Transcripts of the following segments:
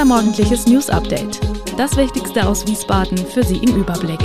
Unser morgendliches News-Update. Das Wichtigste aus Wiesbaden für Sie im Überblick.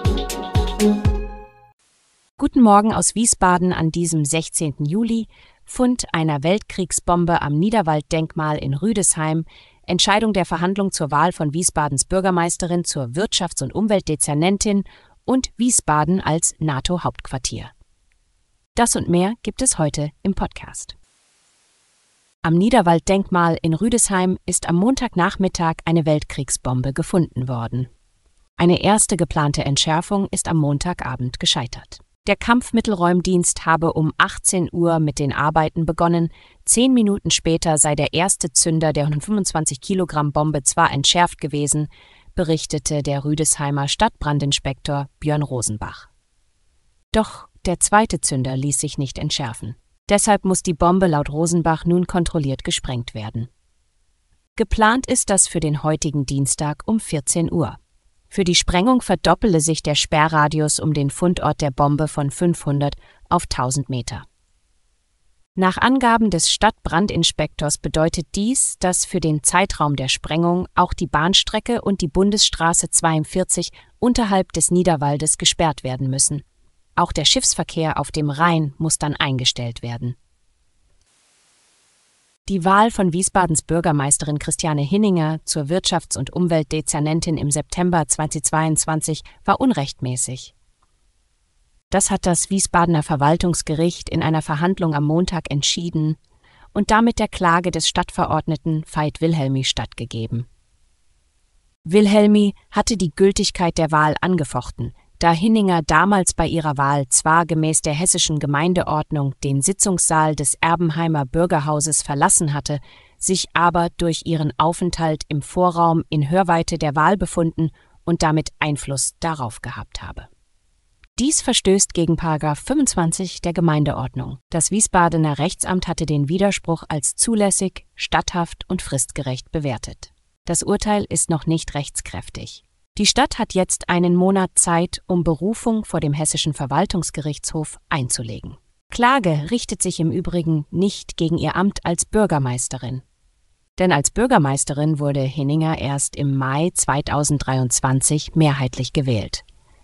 Guten Morgen aus Wiesbaden an diesem 16. Juli. Fund einer Weltkriegsbombe am Niederwalddenkmal in Rüdesheim, Entscheidung der Verhandlung zur Wahl von Wiesbadens Bürgermeisterin zur Wirtschafts- und Umweltdezernentin und Wiesbaden als NATO-Hauptquartier. Das und mehr gibt es heute im Podcast. Am Niederwalddenkmal in Rüdesheim ist am Montagnachmittag eine Weltkriegsbombe gefunden worden. Eine erste geplante Entschärfung ist am Montagabend gescheitert. Der Kampfmittelräumdienst habe um 18 Uhr mit den Arbeiten begonnen. 10 Minuten später sei der erste Zünder der 125 Kilogramm Bombe zwar entschärft gewesen, berichtete der Rüdesheimer Stadtbrandinspektor Björn Rosenbach. Doch der zweite Zünder ließ sich nicht entschärfen. Deshalb muss die Bombe laut Rosenbach nun kontrolliert gesprengt werden. Geplant ist das für den heutigen Dienstag um 14 Uhr. Für die Sprengung verdoppele sich der Sperrradius um den Fundort der Bombe von 500 auf 1000 Meter. Nach Angaben des Stadtbrandinspektors bedeutet dies, dass für den Zeitraum der Sprengung auch die Bahnstrecke und die Bundesstraße 42 unterhalb des Niederwaldes gesperrt werden müssen. Auch der Schiffsverkehr auf dem Rhein muss dann eingestellt werden. Die Wahl von Wiesbadens Bürgermeisterin Christiane Hinninger zur Wirtschafts- und Umweltdezernentin im September 2022 war unrechtmäßig. Das hat das Wiesbadener Verwaltungsgericht in einer Verhandlung am Montag entschieden und damit der Klage des Stadtverordneten Veit Wilhelmi stattgegeben. Wilhelmi hatte die Gültigkeit der Wahl angefochten, da Hinninger damals bei ihrer Wahl zwar gemäß der hessischen Gemeindeordnung den Sitzungssaal des Erbenheimer Bürgerhauses verlassen hatte, sich aber durch ihren Aufenthalt im Vorraum in Hörweite der Wahl befunden und damit Einfluss darauf gehabt habe. Dies verstößt gegen § 25 der Gemeindeordnung. Das Wiesbadener Rechtsamt hatte den Widerspruch als zulässig, statthaft und fristgerecht bewertet. Das Urteil ist noch nicht rechtskräftig. Die Stadt hat jetzt einen Monat Zeit, um Berufung vor dem Hessischen Verwaltungsgerichtshof einzulegen. Klage richtet sich im Übrigen nicht gegen ihr Amt als Bürgermeisterin. Denn als Bürgermeisterin wurde Hinninger erst im Mai 2023 mehrheitlich gewählt.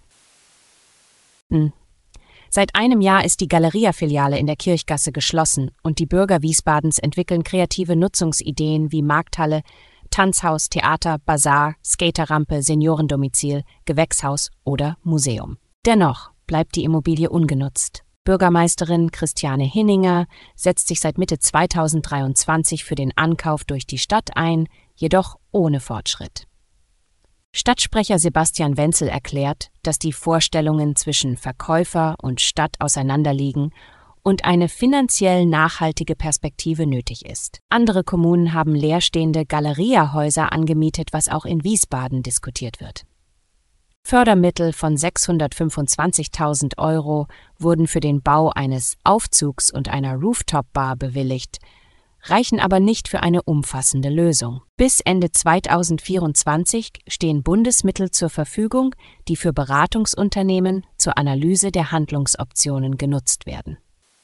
Seit einem Jahr ist die Galeria-Filiale in der Kirchgasse geschlossen und die Bürger Wiesbadens entwickeln kreative Nutzungsideen wie Markthalle, Tanzhaus, Theater, Bazar, Skaterrampe, Seniorendomizil, Gewächshaus oder Museum. Dennoch bleibt die Immobilie ungenutzt. Bürgermeisterin Christiane Hinninger setzt sich seit Mitte 2023 für den Ankauf durch die Stadt ein, jedoch ohne Fortschritt. Stadtsprecher Sebastian Wenzel erklärt, dass die Vorstellungen zwischen Verkäufer und Stadt auseinanderliegen und eine finanziell nachhaltige Perspektive nötig ist. Andere Kommunen haben leerstehende Galeria-Häuser angemietet, was auch in Wiesbaden diskutiert wird. Fördermittel von 625.000 € wurden für den Bau eines Aufzugs und einer Rooftop-Bar bewilligt, reichen aber nicht für eine umfassende Lösung. Bis Ende 2024 stehen Bundesmittel zur Verfügung, die für Beratungsunternehmen zur Analyse der Handlungsoptionen genutzt werden.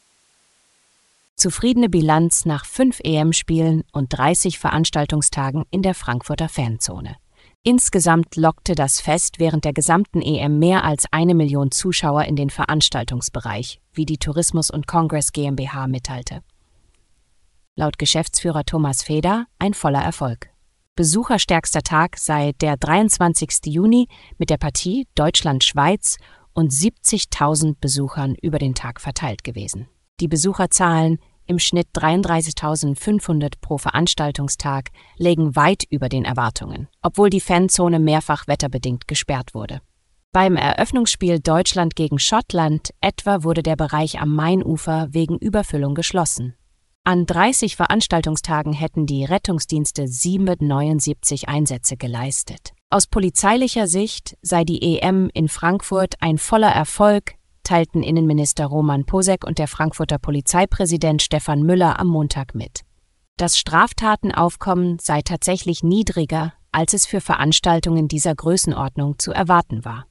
Zufriedene Bilanz nach 5 EM-Spielen und 30 Veranstaltungstagen in der Frankfurter Fanzone. Insgesamt lockte das Fest während der gesamten EM mehr als 1 Million Zuschauer in den Veranstaltungsbereich, wie die Tourismus und Congress GmbH mitteilte. Laut Geschäftsführer Thomas Feder ein voller Erfolg. Besucherstärkster Tag sei der 23. Juni mit der Partie Deutschland-Schweiz und 70.000 Besuchern über den Tag verteilt gewesen. Die Besucherzahlen, im Schnitt 33.500 pro Veranstaltungstag, lägen weit über den Erwartungen, obwohl die Fanzone mehrfach wetterbedingt gesperrt wurde. Beim Eröffnungsspiel Deutschland gegen Schottland etwa wurde der Bereich am Mainufer wegen Überfüllung geschlossen. An 30 Veranstaltungstagen hätten die Rettungsdienste 779 Einsätze geleistet. Aus polizeilicher Sicht sei die EM in Frankfurt ein voller Erfolg, teilten Innenminister Roman Posek und der Frankfurter Polizeipräsident Stefan Müller am Montag mit. Das Straftatenaufkommen sei tatsächlich niedriger, als es für Veranstaltungen dieser Größenordnung zu erwarten war.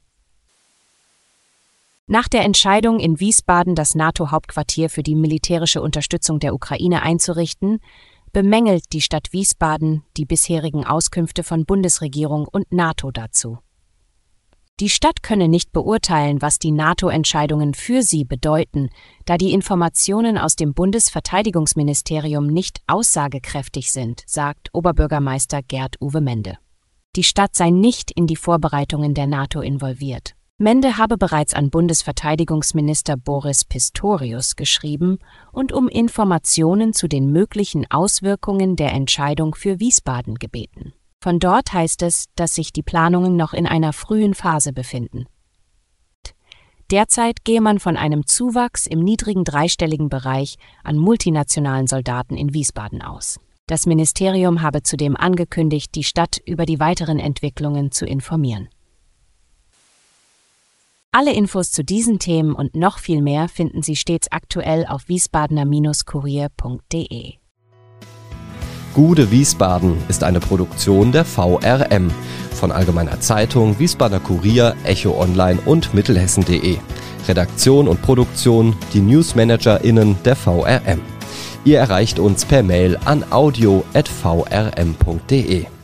Nach der Entscheidung in Wiesbaden, das NATO-Hauptquartier für die militärische Unterstützung der Ukraine einzurichten, bemängelt die Stadt Wiesbaden die bisherigen Auskünfte von Bundesregierung und NATO dazu. Die Stadt könne nicht beurteilen, was die NATO-Entscheidungen für sie bedeuten, da die Informationen aus dem Bundesverteidigungsministerium nicht aussagekräftig sind, sagt Oberbürgermeister Gerd-Uwe Mende. Die Stadt sei nicht in die Vorbereitungen der NATO involviert. Mende habe bereits an Bundesverteidigungsminister Boris Pistorius geschrieben und um Informationen zu den möglichen Auswirkungen der Entscheidung für Wiesbaden gebeten. Von dort heißt es, dass sich die Planungen noch in einer frühen Phase befinden. Derzeit gehe man von einem Zuwachs im niedrigen dreistelligen Bereich an multinationalen Soldaten in Wiesbaden aus. Das Ministerium habe zudem angekündigt, die Stadt über die weiteren Entwicklungen zu informieren. Alle Infos zu diesen Themen und noch viel mehr finden Sie stets aktuell auf wiesbadener-kurier.de. Gude Wiesbaden ist eine Produktion der VRM von Allgemeiner Zeitung, Wiesbadener Kurier, Echo Online und Mittelhessen.de. Redaktion und Produktion die NewsmanagerInnen der VRM. Ihr erreicht uns per Mail an audio@vrm.de.